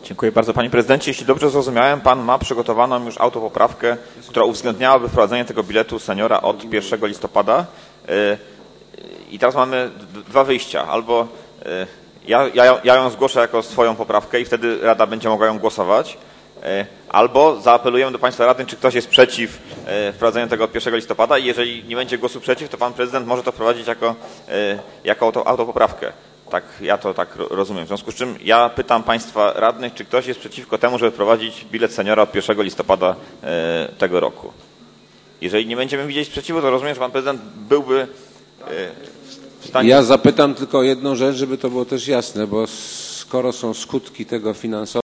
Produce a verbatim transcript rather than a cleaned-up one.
Dziękuję bardzo, panie prezydencie. Jeśli dobrze zrozumiałem, pan ma przygotowaną już autopoprawkę, która uwzględniałaby wprowadzenie tego biletu seniora od pierwszego listopada. I teraz mamy dwa wyjścia. Albo ja, ja, ja ją zgłoszę jako swoją poprawkę i wtedy Rada będzie mogła ją głosować. Albo zaapelujemy do państwa radnych, czy ktoś jest przeciw wprowadzeniu tego od pierwszego listopada i jeżeli nie będzie głosu przeciw, to pan prezydent może to wprowadzić jako, jako auto, autopoprawkę. Tak, ja to tak rozumiem. W związku z czym ja pytam państwa radnych, czy ktoś jest przeciwko temu, żeby wprowadzić bilet seniora od pierwszego listopada tego roku. Jeżeli nie będziemy widzieć sprzeciwu, to rozumiem, że pan prezydent byłby w stanie... Ja zapytam tylko o jedną rzecz, żeby to było też jasne, bo skoro są skutki tego finansowe,